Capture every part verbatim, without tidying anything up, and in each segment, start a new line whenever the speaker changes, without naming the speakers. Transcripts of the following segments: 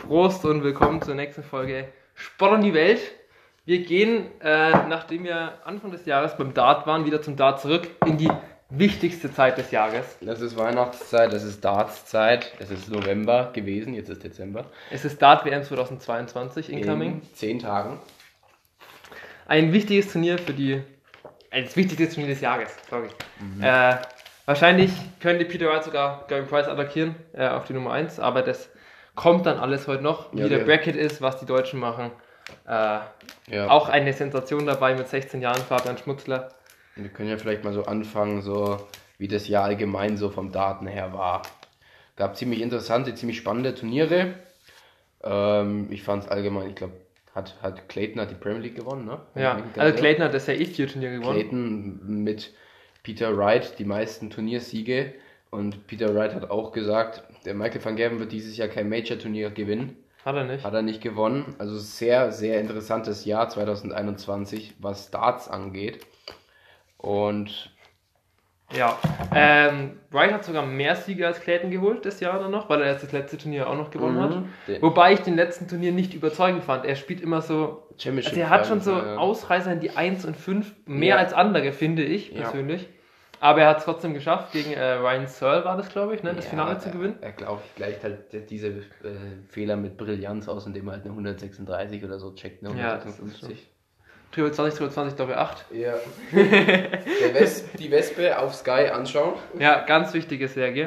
Prost und willkommen zur nächsten Folge Sport und die Welt. Wir gehen, äh, nachdem wir Anfang des Jahres beim Dart waren, wieder zum Dart zurück in die wichtigste Zeit des Jahres.
Das ist Weihnachtszeit, das ist Dartszeit, es ist November gewesen, jetzt ist Dezember.
Es ist Dart-W M zweitausendzweiundzwanzig incoming.
In zehn Tagen.
Ein wichtiges Turnier für die, äh, das wichtigste Turnier des Jahres, sorry.
Mhm.
Äh, wahrscheinlich könnte Peter Wright sogar Gary Price attackieren äh, auf die Nummer eins, aber das kommt dann alles heute noch, wie
Ja,
der
okay.
Bracket ist, was die Deutschen machen. Äh,
Ja.
Auch eine Sensation dabei mit sechzehn Jahren, Fabian Schmutzler.
Wir können ja vielleicht mal so anfangen, so wie das Jahr allgemein so vom Daten her war. Gab ziemlich interessante, ziemlich spannende Turniere. Ähm, ich fand es allgemein, ich glaube, hat, hat Clayton hat die Premier League gewonnen, ne?
Ja, also Clayton hat das ja eh vier Turniere gewonnen.
Clayton mit Peter Wright die meisten Turniersiege. Und Peter Wright hat auch gesagt, der Michael van Gerwen wird dieses Jahr kein Major-Turnier gewinnen.
Hat er nicht.
Hat er nicht gewonnen. Also sehr, sehr interessantes Jahr zweitausendeinundzwanzig, was Darts angeht. Und
Ja, ähm, Wright hat sogar mehr Siege als Clayton geholt das Jahr dann noch, weil er jetzt das letzte Turnier auch noch gewonnen hat.
den
Wobei ich den letzten Turnier nicht überzeugend fand. Er spielt immer so,
Championship
also er hat schon so
Finals, ja.
Ausreißer in die eins und fünf, mehr
Ja.
als andere, finde ich
Ja.
persönlich. Aber er hat es trotzdem geschafft, gegen äh, Ryan Searle war das, glaube ich, ne, das
Ja,
Finale zu
er-
gewinnen.
Er glaube ich gleicht halt diese äh, Fehler mit Brillanz aus, indem er halt eine hundertsechsunddreißig oder so checkt, ne?
Ja, das ist
hundertsechsundfünfzig.
Triple zwanzig, Triple zwanzig, Doppel acht.
Ja. Der Wes die Wespe auf Sky anschauen.
Ja, ganz wichtige Serie.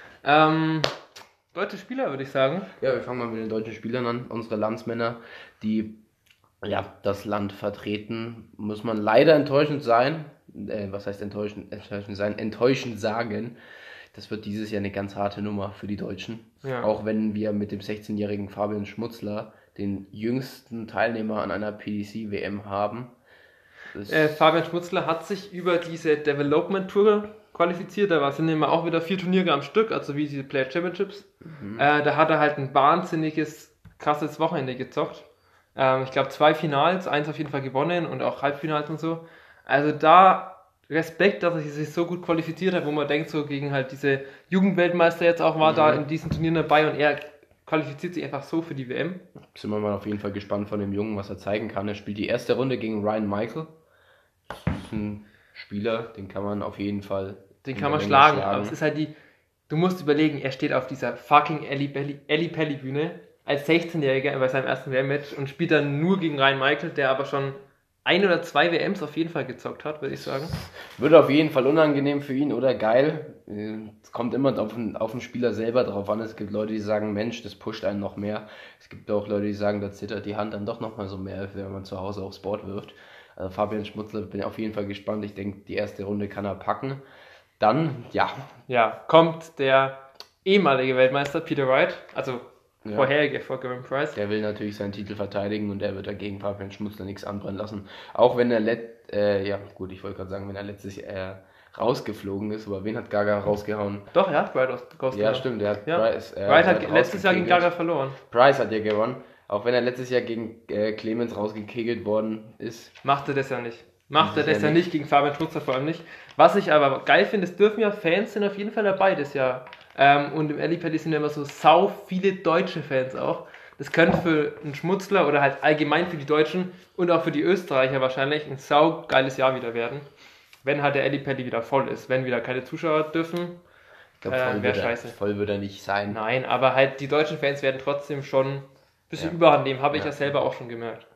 Ähm, deutsche Spieler, würde ich sagen.
Ja, wir fangen mal mit den deutschen Spielern an. Unsere Landsmänner, die ja, das Land vertreten, muss man leider enttäuschend sein. Äh, was heißt enttäuschend, enttäuschend sein? Enttäuschend sagen. Das wird dieses Jahr eine ganz harte Nummer für die Deutschen.
Ja.
Auch wenn wir mit dem sechzehnjährigen Fabian Schmutzler den jüngsten Teilnehmer an einer P D C-W M haben. Das
Äh, Fabian Schmutzler hat sich über diese Development Tour qualifiziert. Da war- sind immer auch wieder vier Turniere am Stück, also wie diese Player Championships. Äh, da hat er halt ein wahnsinniges, krasses Wochenende gezockt. Ähm, ich glaube zwei Finals, eins auf jeden Fall gewonnen und auch Halbfinals und so. Also da Respekt, dass er sich so gut qualifiziert hat, wo man denkt, so gegen halt diese Jugendweltmeister jetzt auch war
Mhm.
da in diesen Turnieren dabei und er qualifiziert sich einfach so für die W M.
sind wir mal auf jeden Fall gespannt von dem Jungen, was er zeigen kann. Er spielt die erste Runde gegen Ryan Michael. Das ist ein Spieler, den kann man auf jeden Fall
Den
in
kann
der
man
Menge
schlagen, aber es ist halt die, du musst überlegen, er steht auf dieser fucking Ellie Pelli, Ellie Pelli Bühne als sechzehnjähriger bei seinem ersten W M-Match und spielt dann nur gegen Ryan Michael, der aber schon ein oder zwei W Ms auf jeden Fall gezockt hat, würde ich sagen.
Wird auf jeden Fall unangenehm für ihn oder geil. Äh, Es kommt immer auf den, auf den Spieler selber drauf an. Es gibt Leute, die sagen, Mensch, das pusht einen noch mehr. Es gibt auch Leute, die sagen, da zittert die Hand dann doch nochmal so mehr, wenn man zu Hause aufs Board wirft. Also Fabian Schmutzler, bin auf jeden Fall gespannt. Ich denke, die erste Runde kann er packen. Dann, ja,
Ja, kommt der ehemalige Weltmeister Peter Wright, also
Ja.
vorherige vor Gary Price.
der will natürlich seinen Titel verteidigen und er wird dagegen Fabian Schmutzler nichts anbrennen lassen. Auch wenn er, let, äh, ja gut, ich wollte gerade sagen, wenn er letztes Jahr rausgeflogen ist, aber wen hat Gaga rausgehauen?
Doch, er hat Wright aus
Ja, stimmt, der hat
Ja.
Price. äh,
Wright hat
halt
letztes Jahr gegen Gaga
rausgekegelt.
verloren.
Price hat ja gewonnen, auch wenn er letztes Jahr gegen äh, Clemens rausgekegelt worden ist.
Macht er das ja nicht. Macht er
Das ist
das
ja
ja nicht gegen Fabian Schmutzler vor allem nicht. Was ich aber geil finde, es dürfen ja Fans sind auf jeden Fall dabei das Jahr. Ähm, und im Ellie Pelli sind ja immer so sau viele deutsche Fans auch. Das könnte für einen Schmutzler oder halt allgemein für die Deutschen und auch für die Österreicher wahrscheinlich ein sau geiles Jahr wieder werden. Wenn halt der Ellie Pelli wieder voll ist. Wenn wieder keine Zuschauer dürfen.
Ich glaube,
Äh,
voll,
wär
wird er-
scheiße.
voll wird er nicht sein.
Nein, aber halt die deutschen Fans werden trotzdem schon ein bisschen
Ja.
Überhand nehmen. Habe ich
Ja.
ja selber auch schon gemerkt.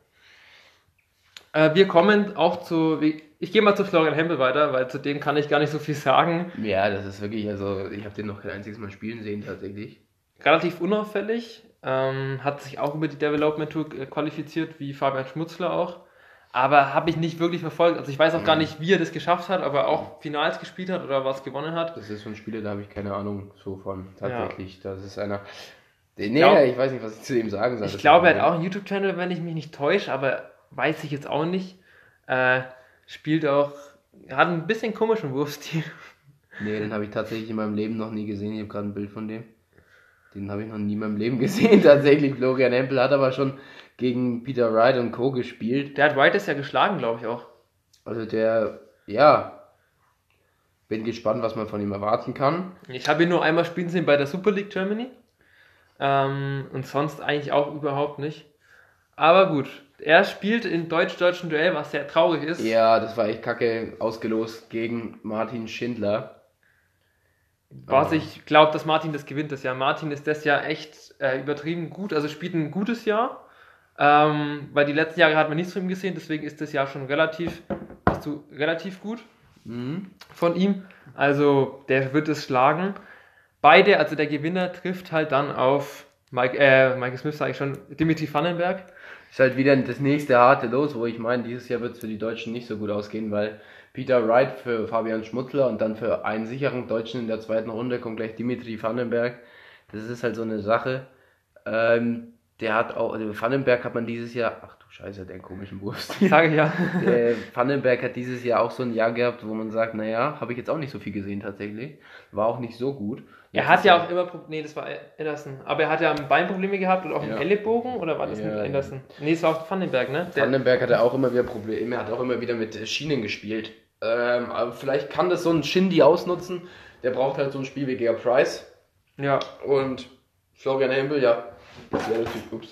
Äh, wir kommen auch zu, wie- ich gehe mal zu Florian Hempel weiter, weil zu dem kann ich gar nicht so viel sagen.
Ja, das ist wirklich, also ich habe den noch kein einziges Mal spielen sehen tatsächlich.
Relativ unauffällig, ähm, hat sich auch über die Development Tour äh, qualifiziert, wie Fabian Schmutzler auch. Aber habe ich nicht wirklich verfolgt. Also ich weiß auch gar nicht, wie er das geschafft hat, ob er auch Finals gespielt hat oder was gewonnen hat.
Das ist so ein Spieler, da habe ich keine Ahnung so von tatsächlich. Das ist einer. Nee,
glaub-
ich weiß nicht, was ich zu ihm sagen soll.
Ich
Das
glaube,
ist
er hat auch einen YouTube-Channel, wenn ich mich nicht täusche, aber weiß ich jetzt auch nicht. Äh, spielt auch, hat ein bisschen komischen Wurfstil.
Nee, den habe ich tatsächlich in meinem Leben noch nie gesehen. Ich habe gerade ein Bild von dem. Den habe ich noch nie in meinem Leben gesehen. Tatsächlich, Florian Hempel hat aber schon gegen Peter Wright und Co. gespielt.
Der hat Wright das ja geschlagen, glaube ich auch.
Also der, ja, bin gespannt, was man von ihm erwarten kann.
Ich habe ihn nur einmal spielen sehen bei der Super League Germany. Ähm, und sonst eigentlich auch überhaupt nicht. Aber gut, er spielt in deutsch-deutschen Duell, was sehr traurig ist.
Ja, das war echt kacke ausgelost gegen Martin Schindler.
Was ich glaube, dass Martin das gewinnt das Jahr. Martin ist das Jahr echt äh, übertrieben gut, also spielt ein gutes Jahr. Ähm, weil die letzten Jahre hat man nichts von ihm gesehen, deswegen ist das Jahr schon relativ, bist du relativ gut
Mhm.
von ihm. Also der wird es schlagen. Beide, also der Gewinner trifft halt dann auf Mike, äh, Michael Smith, sage ich schon, Dimitri Vandenberg.
Ist halt wieder das nächste harte Los, wo ich meine, dieses Jahr wird es für die Deutschen nicht so gut ausgehen, weil Peter Wright für Fabian Schmutzler und dann für einen sicheren Deutschen in der zweiten Runde kommt gleich Dimitri Vandenberg. Das ist halt so eine Sache. Ähm, der hat auch, also Vandenberg hat man dieses Jahr, ach du Scheiße, der komischen Wurst.
Sage ich ja.
Der Vandenberg hat dieses Jahr auch so ein Jahr gehabt, wo man sagt, naja, habe ich jetzt auch nicht so viel gesehen tatsächlich. War auch nicht so gut.
Er hat ja auch immer, Pro- nee, das war Anderson, aber er hat ja Beinprobleme gehabt und auch
Ja.
im Ellenbogen, oder war das
Ja.
mit Anderson? Nee, es war auch Vandenberg, ne? Der,
Vandenberg hatte auch immer wieder Probleme, er hat auch immer wieder mit äh, Schienen gespielt. Ähm, aber vielleicht kann das so ein Shindy ausnutzen. Der braucht halt so ein Spiel wie Gea Price.
ja,
Und Florian Hempel, ja, das wäre natürlich, ups.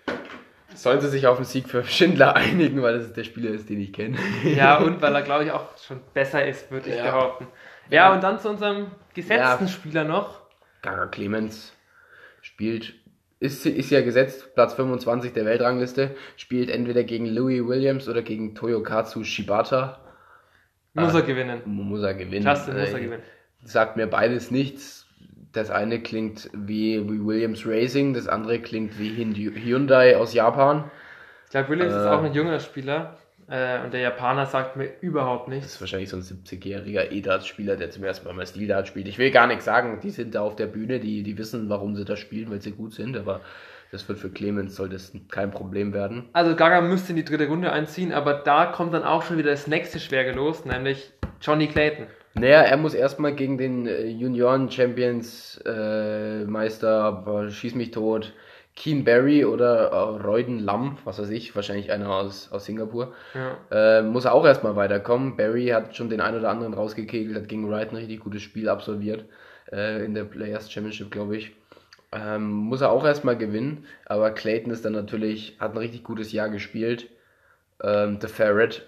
Sollen sie sich auf den Sieg für Schindler einigen, weil das der Spieler ist, den ich kenne.
ja, und weil er, glaube ich, auch schon besser ist, würde ich
Ja.
behaupten. Ja, und dann zu unserem gesetzten
Ja.
Spieler noch.
Gaga Clemens spielt, ist, ist ja gesetzt, Platz fünfundzwanzig der Weltrangliste, spielt entweder gegen Louis Williams oder gegen Toyokatsu Shibata.
Muss
Ah.
er gewinnen.
Muss er gewinnen.
Justin muss er
Äh,
gewinnen.
Sagt mir beides nichts. Das eine klingt wie, wie Williams Racing, das andere klingt wie Hindu- Hyundai aus Japan.
Ich glaube, Williams ist
Äh.
auch ein junger Spieler. Äh, und der Japaner sagt mir überhaupt
Das
nichts.
ist wahrscheinlich so ein siebzigjähriger E-Dart-Spieler, der zum ersten Mal mal Stil-Dart spielt. Ich will gar nichts sagen, die sind da auf der Bühne, die, die wissen, warum sie da spielen, weil sie gut sind, aber das wird für Clemens, soll das kein Problem werden.
Also Gaga müsste in die dritte Runde einziehen, aber da kommt dann auch schon wieder das nächste Schwere los, nämlich Johnny Clayton.
Naja, er muss erstmal gegen den äh, Junioren-Champions äh, Meister, boah, schieß mich tot, Keen Barry oder äh, Reuden Lam, was weiß ich, wahrscheinlich einer aus, aus Singapur,
Ja.
äh, muss er auch erstmal weiterkommen. Barry hat schon den einen oder anderen rausgekegelt, hat gegen Wright ein richtig gutes Spiel absolviert, äh, in der Players Championship, glaube ich. Ähm, muss er auch erstmal gewinnen, aber Clayton ist dann natürlich, hat ein richtig gutes Jahr gespielt. Ähm, The Ferret,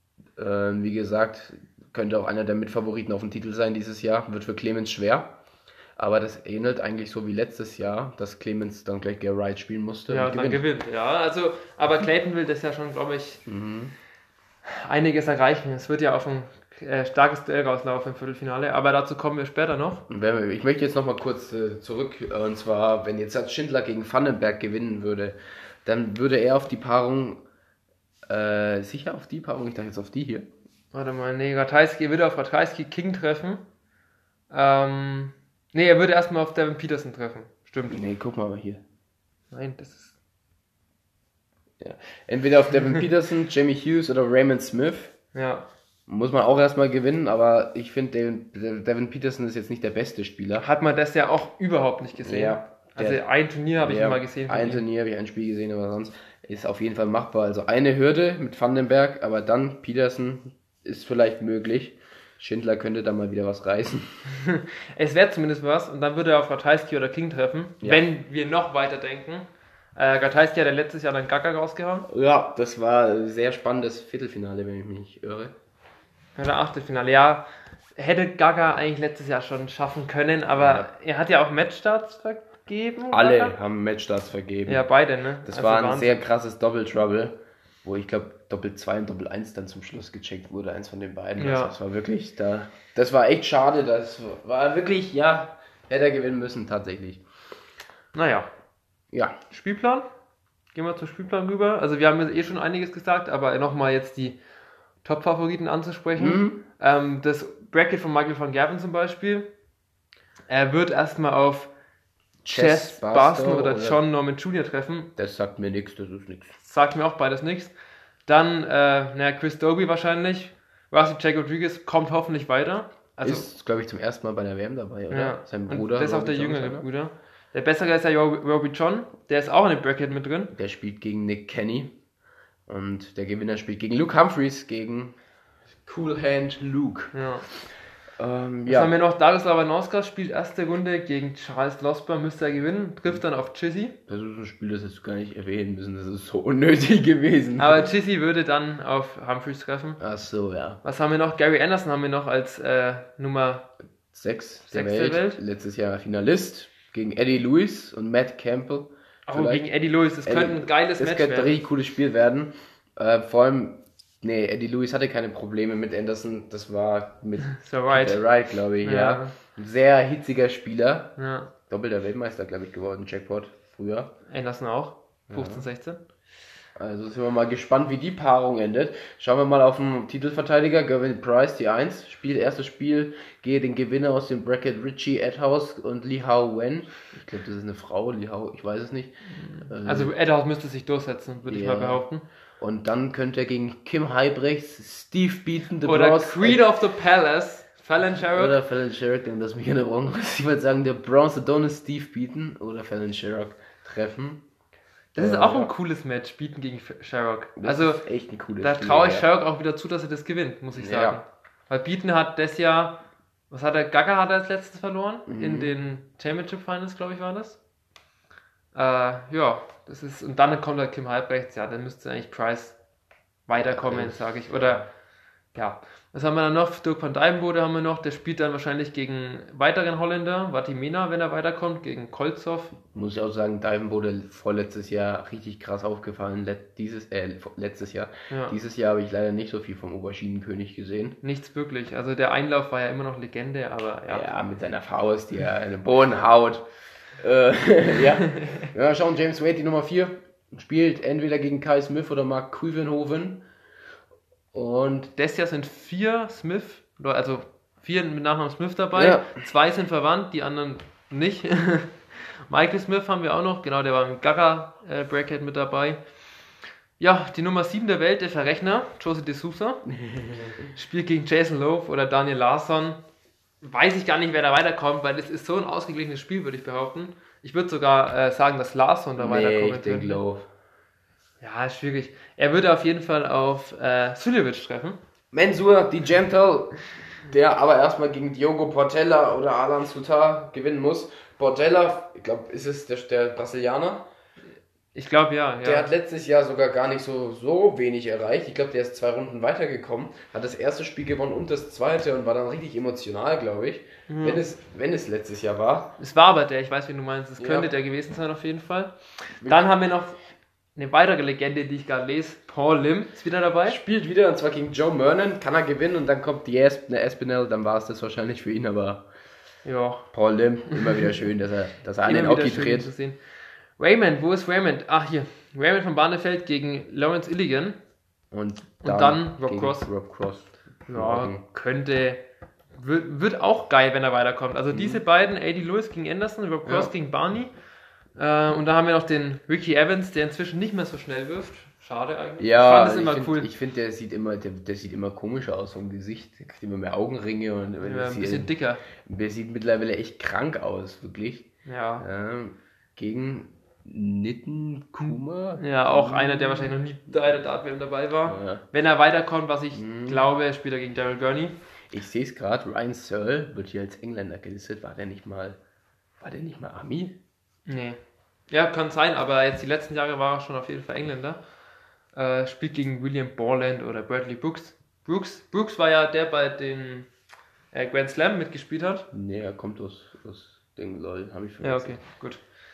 ähm, wie gesagt, könnte auch einer der Mitfavoriten auf den Titel sein dieses Jahr, wird für Clemens schwer. Aber das ähnelt eigentlich so wie letztes Jahr, dass Clemens dann gleich Gary Wright spielen musste
Ja,
und
und dann
gewinnt.
gewinnt. Ja, also, aber Clayton will das ja schon, glaube ich,
Mhm.
einiges erreichen. Es wird ja auf ein äh, starkes Duell rauslaufen im Viertelfinale, aber dazu kommen wir später noch.
Und wenn wir- Ich möchte jetzt nochmal kurz äh, zurück, äh, und zwar, wenn jetzt Schindler gegen Vandenberg gewinnen würde, dann würde er auf die Paarung, äh, sicher auf die Paarung, ich dachte jetzt auf die hier.
Warte mal, nee, Ratajski, er würde auf Ratajski King treffen. Ähm, nee, er würde erstmal auf Devin Peterson treffen. Stimmt.
Nee, guck mal hier.
Nein, das ist.
Ja. Entweder auf Devin Peterson, Jamie Hughes oder Raymond Smith.
Ja.
Muss man auch erstmal gewinnen, aber ich finde, Devin, Devin Peterson ist jetzt nicht der beste Spieler.
Hat man das ja auch überhaupt nicht gesehen.
Ja,
Also
der-
ein Turnier habe ich
Ja,
mal gesehen. von
Ein
ihm.
Turnier habe ich ein Spiel gesehen, aber sonst ist auf jeden Fall machbar. Also eine Hürde mit Vandenberg, aber dann Peterson ist vielleicht möglich. Schindler könnte da mal wieder was reißen.
Es wäre zumindest was und dann würde er auf Ratajski oder King treffen,
Ja.
wenn wir noch weiter denken. Äh, Ratajski hat ja letztes Jahr dann Gaga rausgehauen.
Ja, das war ein sehr spannendes Viertelfinale, wenn ich mich nicht irre.
Oder Achtelfinale, ja. Hätte Gaga eigentlich letztes Jahr schon schaffen können, aber
Ja.
er hat ja auch Matchstarts vergeben.
Alle
Gaga?
haben Matchstarts vergeben.
Ja, beide, ne?
Das
Also
war ein
Wahnsinn.
sehr krasses Doppel-Trouble, wo ich glaube Doppel zwei und Doppel eins dann zum Schluss gecheckt wurde, eins von den beiden.
Ja.
Also das war wirklich, da, das war echt schade, das war wirklich, ja, hätte er gewinnen müssen tatsächlich.
Naja,
Ja,
Spielplan. Gehen wir zum Spielplan rüber. Also wir haben jetzt eh schon einiges gesagt, aber nochmal jetzt die Top-Favoriten anzusprechen.
Mhm.
Ähm, das Bracket von Michael van Gerwen zum Beispiel. Er wird erstmal auf Chess Barstow oder John Norman Junior treffen.
Das sagt mir nichts, das ist nichts.
Sagt mir auch beides nichts. Dann, äh, naja, Chris Dobie wahrscheinlich. Rusty Jack Rodriguez kommt hoffentlich weiter. Also,
Ist, glaube ich, zum ersten Mal bei der W M dabei, oder?
ja.
Sein
Und
Bruder.
das ist auch
Robbie
der
Jones,
jüngere
oder?
Bruder. Der bessere ist ja Rob- Robbie John. Der ist auch in dem Bracket mit drin.
Der spielt gegen Nick Kenny. Und der Gewinner spielt gegen Luke Humphreys, gegen Cool Hand Luke.
Ja.
Ähm,
Was
ja.
haben wir noch? Darius Labanauskas spielt erste Runde gegen Charles Losber, müsste er gewinnen, trifft dann auf Chizzy.
Das ist ein Spiel, das hättest du gar nicht erwähnen müssen, das ist so unnötig gewesen.
Aber Chizzy würde dann auf Humphreys treffen.
Ach so, ja.
Was haben wir noch? Gary Anderson haben wir noch als äh, Nummer
Sechs der
Sechs der
Welt.
Welt.
Letztes Jahr Finalist gegen Eddie Lewis und Matt Campbell.
Oh,
Vielleicht.
gegen Eddie Lewis. Das könnte ein geiles
Das
Match
könnte ein
werden.
richtig cooles Spiel werden. Äh, vor allem, nee, Eddie Lewis hatte keine Probleme mit Anderson. Das war mit
So right.
Peter Wright, glaube ich, ja.
Ja.
Ein sehr hitziger Spieler.
Ja.
Doppelter Weltmeister, glaube ich, geworden, Jackpot, früher.
Anderson auch. fünfzehn, sechzehn.
Also sind wir mal gespannt, wie die Paarung endet. Schauen wir mal auf den Titelverteidiger, Gervin Price, die eins. Spielt erstes Spiel, gehe den Gewinner aus dem Bracket Richie Edhouse und Li Hao Wen. Ich glaube, das ist eine Frau, Li Hao, ich weiß es nicht.
Also Edhouse müsste sich durchsetzen, würde ich
Ja.
mal behaupten.
Und dann könnte er gegen Kim Heibrechts, Steve Beaton, The
Oder
Bronze...
Queen of the Palace, Fallon Sherrock.
Oder Fallon Sherrock, denn das mich in Erinnerung muss. Ich würde sagen, der Bronze Adonis Steve Beaton oder Fallon Sherrock treffen.
Das ist
Äh,
auch
ja.
ein cooles Match, Beaton gegen Sherrock.
Das
Also
ist echt ein cooles
da
Spiel,
traue ich
ja.
Sherrock auch wieder zu, dass er das gewinnt, muss ich
Ja.
sagen. Weil Beaton hat das Jahr, was hat er, Gaga hat er als letztes verloren,
Mhm.
in den Championship Finals, glaube ich, war das. Äh, ja, das ist, und dann kommt halt Kim Halbrechts, ja, dann müsste eigentlich Price weiterkommen,
Ja.
sage ich. Oder, ja, was haben wir dann noch? Dirk van Dijvenbode haben wir noch, der spielt dann wahrscheinlich gegen weiteren Holländer, Vatimena, wenn er weiterkommt, gegen Kolzov.
Muss ich auch sagen, Dijvenbode vorletztes Jahr richtig krass aufgefallen. Let, dieses, äh, letztes Jahr.
Ja.
Dieses Jahr habe ich leider nicht so viel vom Oberschienenkönig gesehen.
Nichts wirklich. Also der Einlauf war ja immer noch Legende, aber ja.
Ja, mit seiner Faust, die er in den Boden haut. Äh, ja. ja, schauen, James Wade, die Nummer vier, spielt entweder gegen Kai Smith oder Mark Kuivenhoven. Und
Das Jahr sind vier Smith, also vier mit Nachnamen Smith dabei.
Ja.
Zwei sind verwandt, die anderen nicht. Michael Smith haben wir auch noch, genau, der war im Gaga-Bracket mit dabei. Ja, die Nummer sieben der Welt, der Verrechner, Jose de Sousa, spielt gegen Jason Lowe oder Daniel Larsson. Weiß ich gar nicht, wer da weiterkommt, weil das ist so ein ausgeglichenes Spiel, würde ich behaupten. Ich würde sogar äh, sagen, dass Larsson da
nee,
weiterkommen
ich denke Lowe.
Ja, ist schwierig. Er würde auf jeden Fall auf äh, Suljevic treffen.
Mensur, die Gentle, der aber erstmal gegen Diogo Portela oder Alan Sutar gewinnen muss. Portela, ich glaube, ist es der, der Brasilianer?
Ich glaube, ja. ja.
Der hat letztes Jahr sogar gar nicht so, so wenig erreicht. Ich glaube, der ist zwei Runden weitergekommen, hat das erste Spiel gewonnen und das zweite und war dann richtig emotional, glaube ich.
Mhm.
Wenn, es, wenn es letztes Jahr war.
Es war aber der, ich weiß, wie du meinst. Es
Ja.
könnte der gewesen sein, auf jeden Fall. Dann haben wir noch eine weitere Legende, die ich gerade lese. Paul Lim ist wieder dabei.
Spielt wieder und zwar gegen Joe Mernon, kann er gewinnen und dann kommt die Esp- eine Espinel, dann war es das wahrscheinlich für ihn, aber
Ja.
Paul Lim, immer wieder schön, dass er, dass er an den
Immer wieder
Hockey
schön
dreht.
zu sehen. Raymond, wo ist Raymond? Ach, hier. Raymond von Barnefeld gegen Lawrence Illigan.
Und
Und dann Rob
gegen
Cross.
Rob Cross.
Ja, könnte. Wird, wird auch geil, wenn er weiterkommt. Also diese beiden, A D Lewis gegen Anderson, Rob Cross
Ja.
gegen Barney. Äh, und da haben wir noch den Ricky Evans, der inzwischen nicht mehr so schnell wirft. Schade eigentlich.
Ja,
ich fand das immer
ich
cool.
find, ich finde, der sieht immer, der, der sieht immer komischer aus vom Gesicht. Der kriegt immer mehr Augenringe und
ja,
der
ein
sieht,
bisschen dicker.
der sieht mittlerweile echt krank aus, wirklich.
Ja.
Ähm, gegen Nitten Kuma.
Ja, auch einer, der wahrscheinlich noch nie bei der Dart-W M dabei war.
Ja.
Wenn er weiterkommt, was ich
Mhm.
glaube, spielt er gegen Daryl Gurney.
Ich sehe es gerade, Ryan Searle wird hier als Engländer gelistet. War der nicht mal, war der nicht mal Ami?
Nee. Ja, kann sein, aber jetzt die letzten Jahre war er schon auf jeden Fall Engländer. Äh, spielt gegen William Borland oder Bradley Brooks. Brooks. Brooks war ja der, bei den äh, Grand Slam mitgespielt hat.
Nee, er kommt aus, aus Ding, lol, habe ich
Ja,
vergessen.
okay, gut.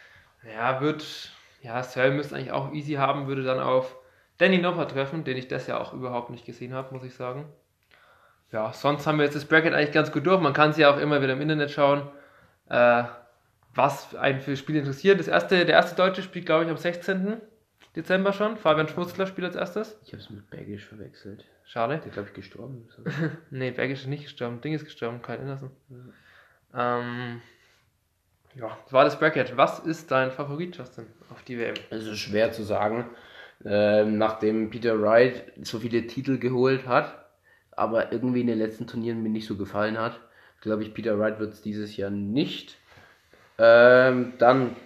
Ja, wird, ja, Searle müsste eigentlich auch easy haben, würde dann auf Danny Nopper treffen, den ich das ja auch überhaupt nicht gesehen habe, muss ich sagen. Ja, sonst haben wir jetzt das Bracket eigentlich ganz gut durch. Man kann sich ja auch immer wieder im Internet schauen, äh, was einen für Spiele interessiert. Das erste, der erste Deutsche spielt, glaube ich, am sechzehnten Dezember schon. Fabian Schmutzler spielt als erstes.
Ich habe es mit Bergisch verwechselt.
Schade.
Der, glaube ich, gestorben ist.
Nee, Bergisch ist nicht gestorben. Ding ist gestorben, Kyle Anderson. Ähm, ja, das war das Bracket. Was ist dein Favorit, Justin, auf die W M?
Es ist schwer zu sagen, ähm, nachdem Peter Wright so viele Titel geholt hat, aber irgendwie in den letzten Turnieren mir nicht so gefallen hat. Glaube ich, Peter Wright wird es dieses Jahr nicht. Ähm, dann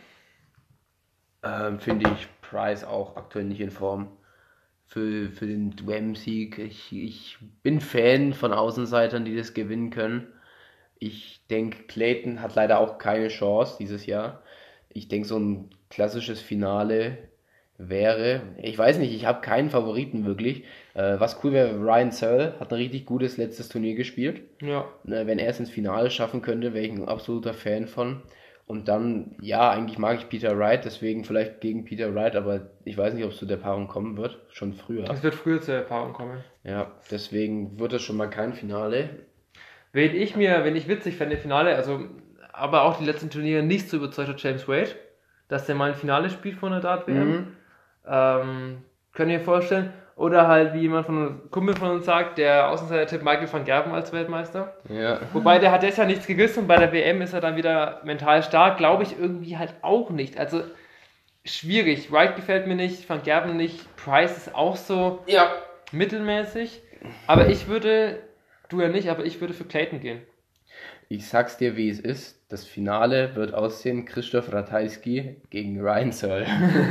ähm, finde ich Price auch aktuell nicht in Form für, für den W M-Sieg. Ich, ich bin Fan von Außenseitern, die das gewinnen können. Ich denke, Clayton hat leider auch keine Chance dieses Jahr. Ich denke, so ein klassisches Finale wäre, ich weiß nicht, ich habe keinen Favoriten wirklich. Äh, was cool wäre, Ryan Searle hat ein richtig gutes letztes Turnier gespielt.
Ja.
Äh, wenn er es ins Finale schaffen könnte, wäre ich ein absoluter Fan von. Und dann, ja, eigentlich mag ich Peter Wright, deswegen vielleicht gegen Peter Wright, aber ich weiß nicht, ob es zu der Paarung kommen wird. Schon früher.
Es wird früher zur Paarung kommen.
Ja, deswegen wird es schon mal kein Finale.
Wen ich mir, wenn ich witzig fände, Finale, also aber auch die letzten Turniere nicht so überzeugt hat, James Wade, dass der mal ein Finale spielt von der Dart-W M.
Mhm.
Ähm, könnt ihr euch vorstellen? Oder halt, wie jemand von uns, Kumpel von uns sagt, der Außenseiter-Tipp Michael van Gerwen als Weltmeister.
Ja.
Wobei, der hat jetzt ja nichts gerissen und bei der W M ist er dann wieder mental stark, glaube ich irgendwie halt auch nicht. Also, schwierig. Wright gefällt mir nicht, Van Gerwen nicht, Price ist auch so
Ja.
mittelmäßig. Aber ich würde, du ja nicht, aber ich würde für Clayton gehen.
Ich sag's dir, wie es ist. Das Finale wird aussehen, Krzysztof Ratajski gegen Ryan Searle.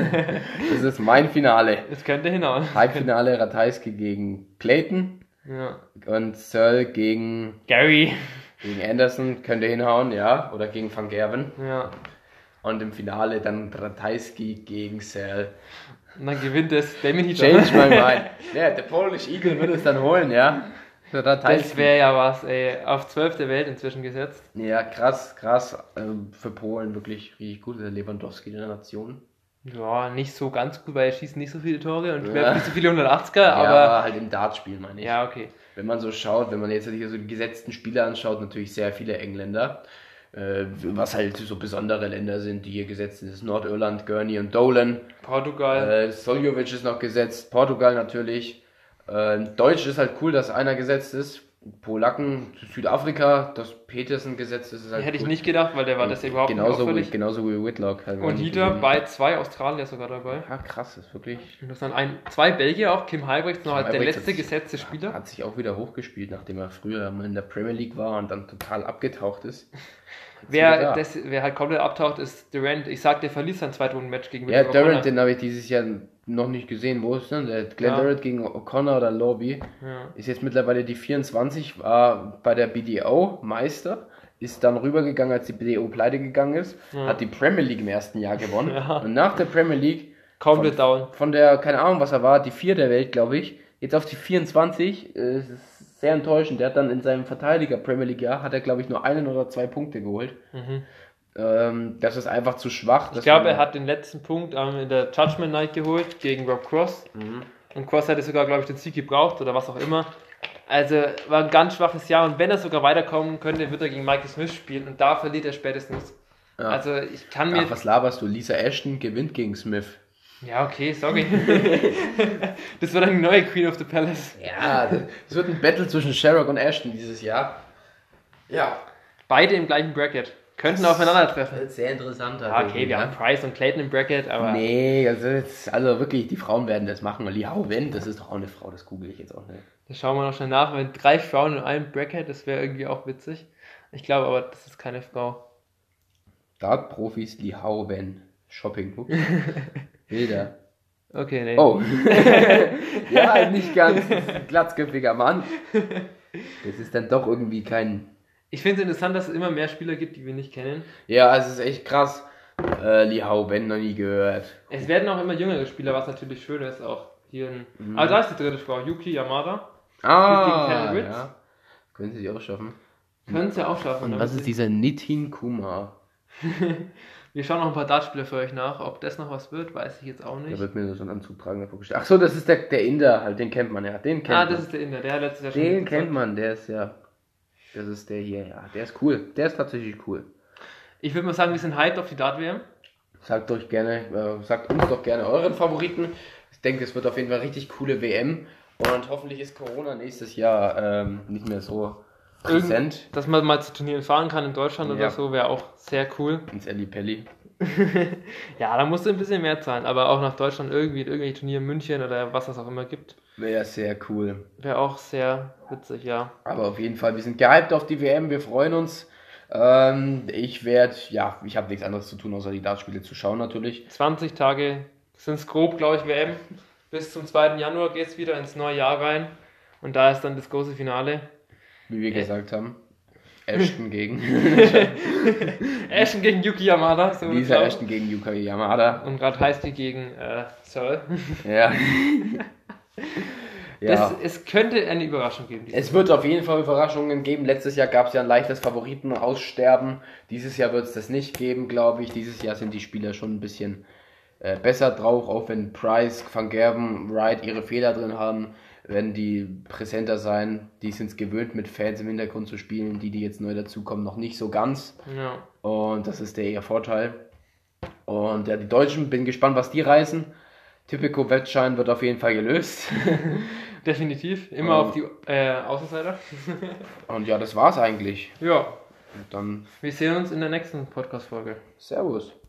Das ist mein Finale.
Es könnte hinhauen.
Halbfinale Ratajski gegen Clayton
Ja.
und Searle gegen,
Gary.
gegen Anderson könnte hinhauen, ja, oder gegen Van Gerwen.
Ja.
Und im Finale dann Ratajski gegen Searle.
Und dann gewinnt es Damien Hieta.
Change my mind. Ja, der Polish Eagle wird es dann holen, ja. Für Ratajski.
Das wäre ja was, ey. Auf zwölf der Welt inzwischen gesetzt.
Ja, krass, krass. Ähm, für Polen wirklich richtig gut. Der Lewandowski der Nation.
Ja, nicht so ganz gut, weil er schießt nicht so viele Tore und
Ja.
werft nicht so viele hundertachtziger,
Ja,
aber...
aber halt im Dartspiel, meine ich.
Ja, okay.
Wenn man so schaut, wenn man jetzt hier so die gesetzten Spieler anschaut, natürlich sehr viele Engländer. Äh, was halt so besondere Länder sind, die hier gesetzt sind, ist Nordirland, Gurney und Dolan.
Portugal.
Äh, Soljovic ist noch gesetzt, Portugal natürlich. Äh, Deutsch ist halt cool, dass einer gesetzt ist. Polacken, Südafrika, dass Petersen gesetzt ist, ist halt
Hätte ich
cool.
nicht gedacht, weil der war das überhaupt
genauso,
nicht auffällig.
genauso wie Whitlock. Halt
Und
nicht
Hieta
gesehen.
bei zwei Australier sogar dabei.
Ja, krass, das ist wirklich.
Und das sind ein, zwei Belgier auch, Kim Halbrechts noch als der
Halbrechts
letzte
hat-
gesetzte Spieler.
Hat sich auch wieder hochgespielt, nachdem er früher mal in der Premier League war und dann total abgetaucht ist. Jetzt wieder
Wer,
da.
das, wer halt komplett abtaucht, ist Durant. Ich sag, der verliert sein Zweitrunden-Match gegen
Ja,
William
Durant,
O'Connor.
den habe ich dieses Jahr noch nicht gesehen. Wo ist denn der? Glenn
Ja.
Durant gegen O'Connor oder Lobby.
Ja.
Ist jetzt mittlerweile die vierundzwanzig, war bei der B D O Meister, ist dann rübergegangen, als die B D O pleite gegangen ist,
Ja.
hat die Premier League im ersten Jahr gewonnen.
Ja.
Und nach der Premier League,
Komplett down.
von der, keine Ahnung was er war, die vier der Welt, glaube ich, jetzt auf die vierundzwanzig, äh, es ist sehr enttäuschend. Der hat dann in seinem Verteidiger Premier League Jahr, hat er glaube ich nur einen oder zwei Punkte geholt.
Mhm.
Ähm, das ist einfach zu schwach.
Ich glaube, er hat den letzten Punkt ähm, in der Judgment Night geholt gegen Rob Cross.
Mhm.
Und Cross hätte sogar, glaube ich, den Sieg gebraucht oder was auch immer. Also war ein ganz schwaches Jahr. Und wenn er sogar weiterkommen könnte, wird er gegen Michael Smith spielen. Und da verliert er spätestens.
Ja.
Also ich kann mir...
Ach, was laberst du? Lisa Ashton gewinnt gegen Smith.
Ja, okay, sorry. Das wird dann die neue Queen of the Palace.
Ja, es wird ein Battle zwischen Sherrock und Ashton dieses Jahr. Ja.
Beide im gleichen Bracket. Könnten aufeinandertreffen.
Sehr interessant.
Ah, okay, wir haben Price und Clayton im Bracket, aber...
Nee, also, jetzt, also wirklich, die Frauen werden das machen. Und Li Hao Wen, das ist doch auch eine Frau, das google ich jetzt auch nicht.
Das schauen wir noch schnell nach. Wenn drei Frauen in einem Bracket, das wäre irgendwie auch witzig. Ich glaube aber, das ist keine Frau.
Dart-Profis Li Hao Wen. Shopping. Ups. Bilder.
Okay, nee.
Oh. Ja, nicht ganz. Das ist ein glatzköpfiger Mann. Das ist dann doch irgendwie kein...
Ich finde es interessant, dass es immer mehr Spieler gibt, die wir nicht kennen.
Ja, es ist echt krass. Äh, Li Hao Wen noch nie gehört.
Es werden auch immer jüngere Spieler, was natürlich schön ist, auch hier in...
Mhm.
Aber da ist die dritte Frau, Yuki Yamada.
Ah,
gegen Cal Ritz.
ja. Können sie sich auch schaffen.
Können sie auch schaffen.
Und
ne?
was ist dieser Nitin Kumar?
Wir schauen noch ein paar Dartspieler für euch nach. Ob das noch was wird, weiß ich jetzt auch
Der
nicht.
wird mir so einen Anzug tragen davor gestellt. Ach so, das ist der, der Inder halt, den kennt man ja. Den kennt
Ah,
man.
das ist der Inder, der hat letztes Jahr schon...
Den
gezeigt.
kennt man, der ist ja. Das ist der hier, ja. Der ist cool. Der ist tatsächlich cool.
Ich würde mal sagen, wir sind hyped auf die Dart-W M.
Sagt euch gerne, äh, sagt uns doch gerne euren Favoriten. Ich denke, es wird auf jeden Fall richtig coole W M. Und hoffentlich ist Corona nächstes Jahr ähm, nicht mehr so präsent.
Irgend- Dass man mal zu Turnieren fahren kann in Deutschland
Ja.
oder so, wäre auch sehr cool.
Ins Elli Pelli.
Ja, da musst du ein bisschen mehr zahlen, aber auch nach Deutschland irgendwie, in irgendwelche Turniere in München oder was es auch immer gibt,
Wäre sehr cool.
wäre auch sehr witzig, ja.
Aber auf jeden Fall, wir sind gehypt auf die W M, wir freuen uns. Ähm, ich werde, ja, ich habe nichts anderes zu tun, außer die Dartspiele zu schauen natürlich.
zwanzig Tage sind es grob, glaube ich, W M. Bis zum zweiten Januar geht es wieder ins neue Jahr rein und da ist dann das große Finale.
Wie wir
Äh.
gesagt haben. Ashton gegen...
Ashton gegen Yuki Yamada. So
Lisa Ashton gegen Yuki Yamada.
Und gerade heißt die gegen äh, Seoul.
Ja. Ja.
Das, es könnte eine Überraschung geben.
Es wird auf jeden Fall Überraschungen geben. Letztes Jahr gab es ja ein leichtes Favoritenaussterben. Dieses Jahr wird es das nicht geben, glaube ich. Dieses Jahr sind die Spieler schon ein bisschen äh, besser drauf, auch wenn Price, Van Gerven, Wright ihre Fehler drin haben, werden die präsenter sein. Die sind es gewöhnt, mit Fans im Hintergrund zu spielen. Die, die jetzt neu dazukommen, noch nicht so ganz.
Ja.
Und das ist der eher Vorteil. Und ja, die Deutschen, bin gespannt, was die reißen. Typico Wettschein wird auf jeden Fall gelöst.
Definitiv. Immer um, auf die äh, Außenseiter.
Und ja, das war's eigentlich.
Ja.
Und dann.
Wir sehen uns in der nächsten Podcast-Folge.
Servus.